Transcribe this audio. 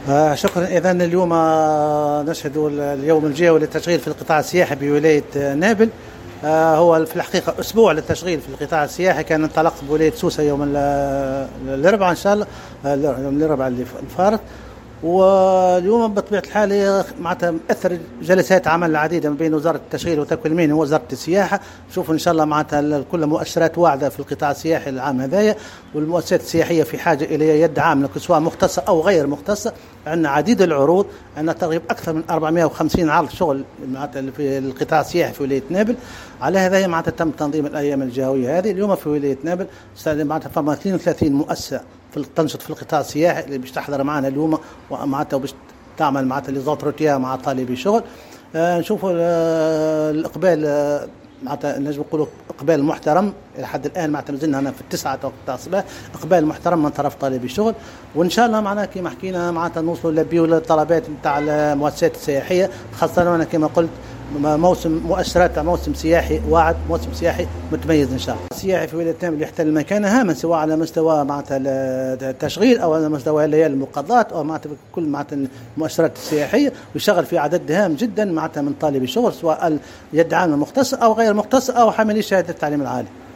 شكرا. إذا اليوم نشهد اليوم الجوي للتشغيل في القطاع السياحي بولاية نابل. هو في الحقيقة أسبوع للتشغيل في القطاع السياحي، كان انطلق بولاية سوسة يوم الأربعاء إن شاء الله، يوم الأربعاء اللي فارط. واليوم بطبيعة الحال معناتها أثر جلسات عمل عديدة بين وزارة التشغيل والتكوين المهني ووزارة السياحة. شوفوا إن شاء الله معناتها كل مؤشرات واعدة في القطاع السياحي العام هذايا، والمؤسسات السياحية في حاجة إلى يد عاملة سواء مختصة أو غير مختصة. عندنا عديد العروض، عندنا تقريبا أكثر من 450 عرض شغل معناتها في القطاع السياحي في ولاية نابل. على هذا معناتها تم تنظيم الأيام الجوية هذه اليوم في ولاية نابل. معناتها فما 32 مؤسسة تنشط في القطاع السياحي اللي باش تحضر معنا اليوم، ومعناتها باش تعمل معناتها لي زونتروتيان مع طالبي شغل. نشوفوا الإقبال معناتها نجم نقولوا إقبال محترم لحد الآن. معناتها مازلنا هنا في 9 قطاع الصباح، إقبال محترم من طرف طالبي شغل. وإن شاء الله معناها كما حكينا معناتها نوصلوا لبيو الطلبات نتاع المؤسسات السياحية، خاصة أنا كما قلت موسم مؤشرات موسم سياحي واعد، موسم سياحي متميز ان شاء الله. السياحي في ولاية نابل يحتل مكانه هاما سواء على مستوى معناتها التشغيل او على مستوى الليالي المقاضات او معناتها كل معناتها المؤشرات السياحيه، ويشغل في عدد هام جدا معناتها من طالبي شغل سواء يد عامه مختصه او غير مختصه او حاملي شهاده التعليم العالي.